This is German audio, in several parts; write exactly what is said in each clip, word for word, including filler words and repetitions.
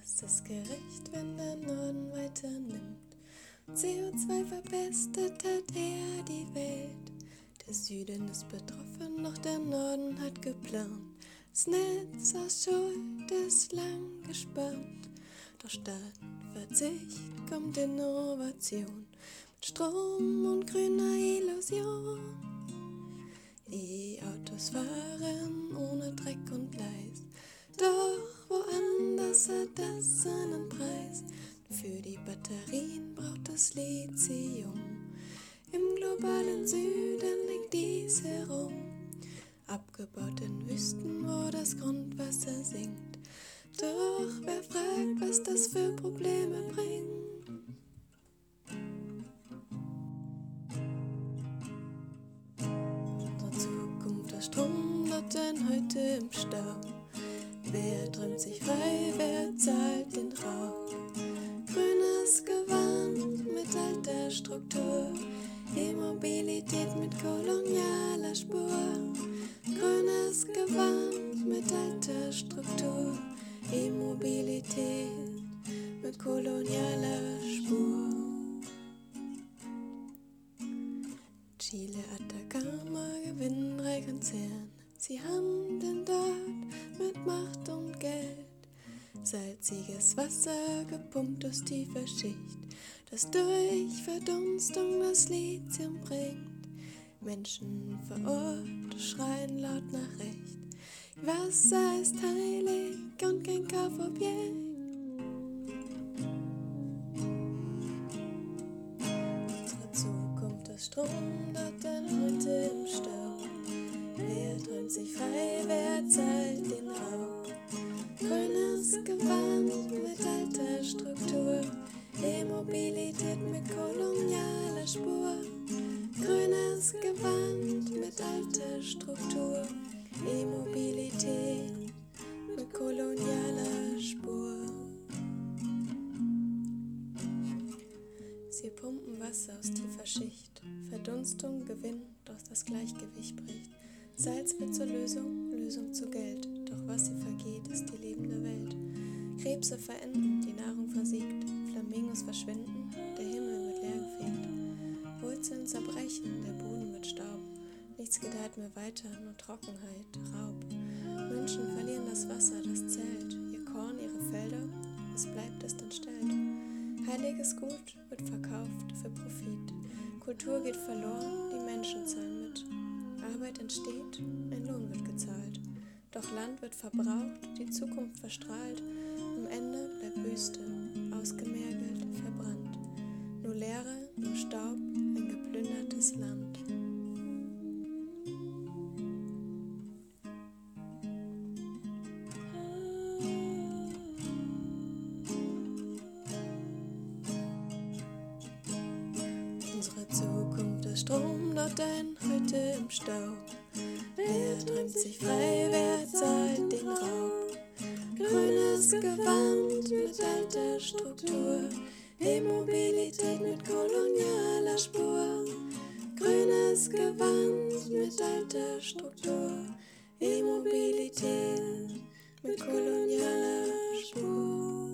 Ist es gerecht, wenn der Norden weiter nimmt? C O zwei verpestet hat er die Welt. Der Süden ist betroffen, doch der Norden hat geplant. Das Netz aus Schuld ist lang gespannt. Doch statt Verzicht kommt Innovation mit Strom und grüner Illusion. E-Autos fahren ohne Dreck und Gleis, doch woanders hat das seinen Preis. Für die Batterien braucht es Lithium. Im globalen Süden liegt dies herum, abgebaut in Wüsten, wo das Grundwasser sinkt. Doch wer fragt, was das für Probleme bringt? Unsere Zukunft aus Strom wird denn heute im Stau. Wer träumt sich frei, wer zahlt den Raub? Grünes Gewand mit alter Struktur, E-Mobilität mit kolonialer Spur. Grünes Gewand mit alter Struktur, E-Mobilität mit kolonialer Spur. Chile, Atacama gewinnen drei Konzerne. Sie handeln dort mit Macht und Geld. Salziges Wasser gepumpt aus tiefer Schicht, das durch Verdunstung das Lithium bringt. Menschen vor Ort schreien laut nach Recht. Wasser ist heilig und kein Kaufobjekt. Unsere Zukunft aus Strom, dort denn heute im Stau. Wer träumt sich frei, wer zahlt den Raub? Grünes Gewand mit alter Struktur, E-Mobilität mit kolonialer Spur. Grünes Gewand mit alter Struktur, E-Mobilität mit kolonialer Spur. Sie pumpen Wasser aus tiefer Schicht, Verdunstung gewinnt, doch das Gleichgewicht bricht. Salz wird zur Lösung, Lösung zu Geld, doch was sie vergeht, ist die lebende Welt. Krebse verenden, die Nahrung versiegt, Flamingos verschwinden, der Himmel wird leer gefegt. Wurzeln zerbrechen, der Boden wird Staub, nichts gedeiht mehr weiter, nur Trockenheit, Raub. Menschen verlieren das Wasser, das zählt, ihr Korn, ihre Felder, was bleibt, ist entstellt. Heiliges Gut wird verkauft für Profit, Kultur geht verloren, die Menschen zahlen mit. Arbeit entsteht, ein Lohn wird gezahlt, doch Land wird verbraucht, die Zukunft verstrahlt. Am Ende bleibt Wüste, ausgemergelt, verbrannt. Nur Leere, nur Staub, ein geplündertes Land. Unsere Zukunft ist Strom, dort ein heute im Stau. Wer träumt sich frei, wer zahlt den Raub? Grünes Gewand mit alter Struktur, E-Mobilität mit kolonialer Spur. Grünes Gewand mit alter Struktur, E-Mobilität mit kolonialer Spur.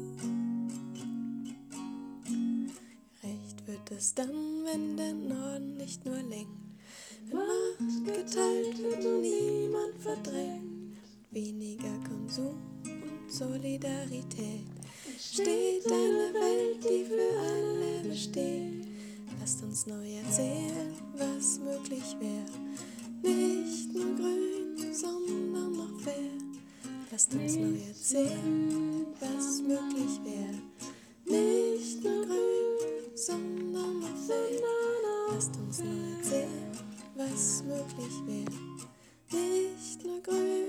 Recht wird es dann, wenn der Norden nicht nur lenkt, wenn Macht geteilt wird und niemand verdrängt. Weniger Konsum und Solidarität steht eine Welt, die für alle besteht. Lasst uns neu erzählen, was möglich wäre. Nicht nur grün, sondern noch fair. Lasst uns neu erzählen, was möglich wäre. Nicht nur grün, sondern noch fair. Lasst uns neu erzählen, was möglich wäre. Nicht nur grün,